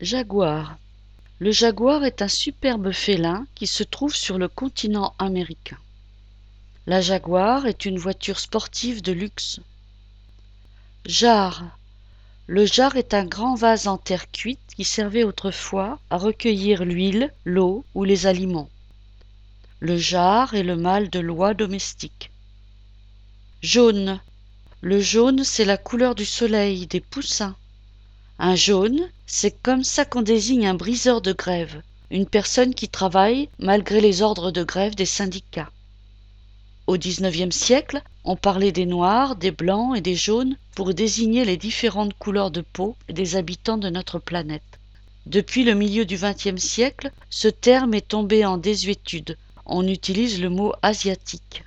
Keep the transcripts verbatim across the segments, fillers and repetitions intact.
Jaguar. Le jaguar est un superbe félin qui se trouve sur le continent américain. La Jaguar est une voiture sportive de luxe. Jarre. Le jarre est un grand vase en terre cuite qui servait autrefois à recueillir l'huile, l'eau ou les aliments. Le jarre est le mâle de l'oie domestique. Jaune. Le jaune, c'est la couleur du soleil, des poussins. Un jaune, c'est comme ça qu'on désigne un briseur de grève, une personne qui travaille malgré les ordres de grève des syndicats. Au dix-neuvième siècle, on parlait des noirs, des blancs et des jaunes pour désigner les différentes couleurs de peau des habitants de notre planète. Depuis le milieu du vingtième siècle, ce terme est tombé en désuétude. On utilise le mot asiatique.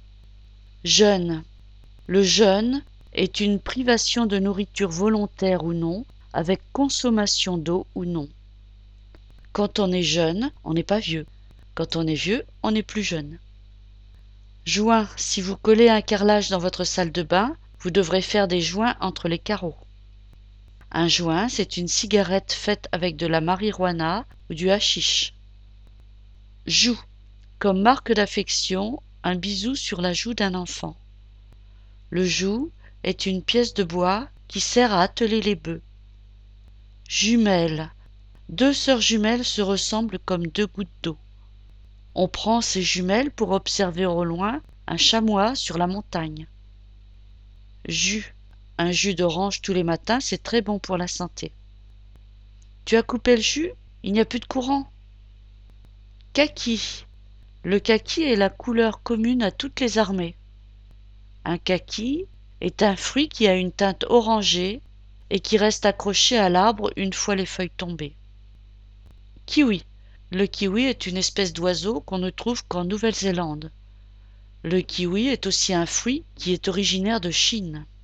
Jeûne. Le jeûne est une privation de nourriture volontaire ou non, avec consommation d'eau ou non. Quand on est jeune, on n'est pas vieux. Quand on est vieux, on n'est plus jeune. Joint. Si vous collez un carrelage dans votre salle de bain, vous devrez faire des joints entre les carreaux. Un joint, c'est une cigarette faite avec de la marijuana ou du hashish. Joue. Comme marque d'affection, un bisou sur la joue d'un enfant. Le joug est une pièce de bois qui sert à atteler les bœufs. Jumelles. Deux sœurs jumelles se ressemblent comme deux gouttes d'eau. On prend ces jumelles pour observer au loin un chamois sur la montagne. Jus. Un jus d'orange tous les matins, c'est très bon pour la santé. Tu as coupé le jus? Il n'y a plus de courant. Kaki. Le kaki est la couleur commune à toutes les armées. Un kaki est un fruit qui a une teinte orangée et qui reste accroché à l'arbre une fois les feuilles tombées. Kiwi. Le kiwi est une espèce d'oiseau qu'on ne trouve qu'en Nouvelle-Zélande. Le kiwi est aussi un fruit qui est originaire de Chine.